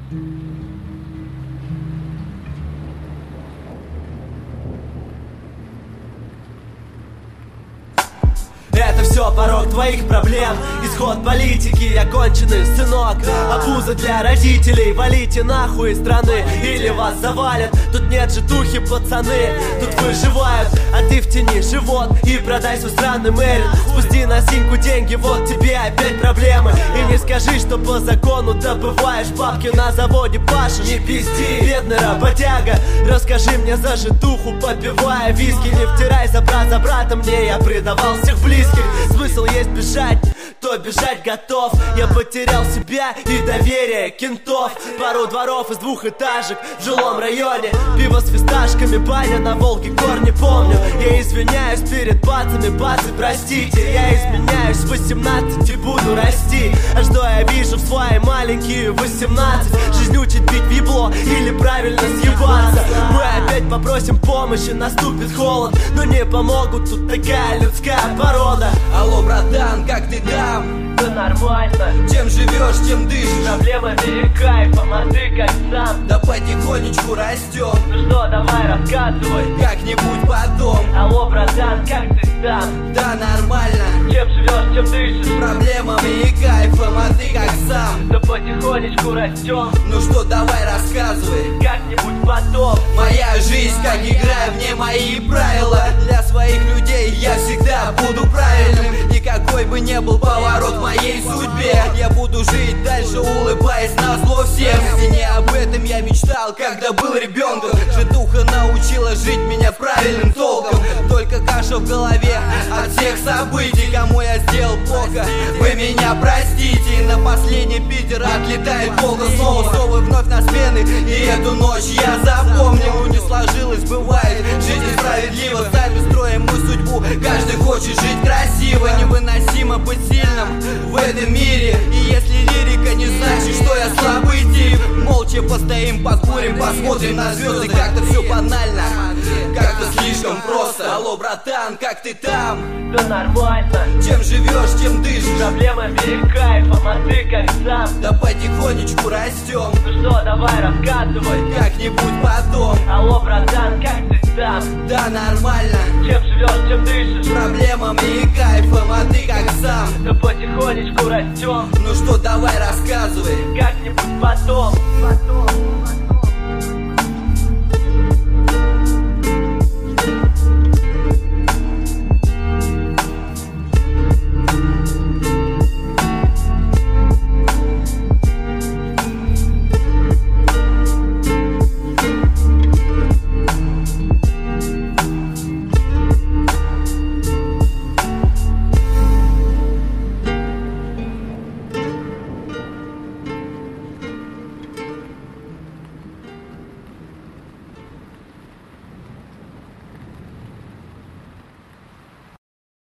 Это все порог твоих проблем, исход политики, оконченный сынок. Обуза для родителей, валите нахуй из страны, или вас завалят. Тут нет житухи, пацаны, тут выживают. А ты в тени, живот, и продай свой странный Мэрин. Спусти на синьку деньги, вот тебе опять проблемы. И не скажи, что по закону добываешь бабки на заводе, пашешь. Не пизди, бедный работяга, расскажи мне за житуху, попивая виски. Не втирай за брата, мне я предавал всех близких. Смысл есть бежать, то бежать готов. Я потерял себя и доверие кентов. Пару дворов из двухэтажек в жилом районе. Пиво с фисташками, баня на Волге, гор не помню. Я извиняюсь перед пацами, пацы, простите. Я изменяюсь, с 18 буду расти. А что я вижу в свои маленькие 18? Жизнь учит бить в ебло или правильно съебаться. Мы опять попросим помощи, наступит холод, но не помогут, тут такая людская порода. Алло, братан, как ты там? Да нормально. Чем живешь, тем дышишь? Проблемами и кайфом, а ты как сам? Да потихонечку растем. Ну что, давай рассказывай. Как-нибудь потом. Алло, братан, как ты там? Да нормально. Чем живешь, чем дышишь? Проблемами и кайфом, а ты как сам? Да потихонечку растем. Ну что, давай рассказывай. Как-нибудь потом. Моя жизнь как игра, мне мои правила. Для своих людей я всегда буду правильным. И какой бы ни был поворот в моей судьбе, я буду жить дальше, улыбаясь назло всем. И не об этом я мечтал, когда был ребенком. Житуха научила жить меня правильным толком. Только каша в голове от всех событий. Кому я сделал плохо, вы меня простите. На последний Питер отлетает Волга снова. Совы вновь на смены, и эту ночь я запомнил. Не сложилось, бывает, жизнь несправедлива. Сами строим мы судьбу, каждый хочет жить красиво. Невыносимо быть сильным в этом мире. И если лирика не значит, что я слабый тип, молча постоим, покурим, посмотрим на звезды. Как-то все банально, как-то слишком просто. Алло, братан, как ты там? Да нормально. Чем живешь, чем дышишь? Проблемами и кайфом, а ты как сам? Да потихонечку растем. Ну что, давай рассказывай. Как-нибудь потом. Алло, братан, как ты там? Да нормально. Чем живешь, чем дышишь? Проблемами и кайфом, а ты как сам? Да потихонечку растем. Ну что, давай рассказывай. Как-нибудь потом.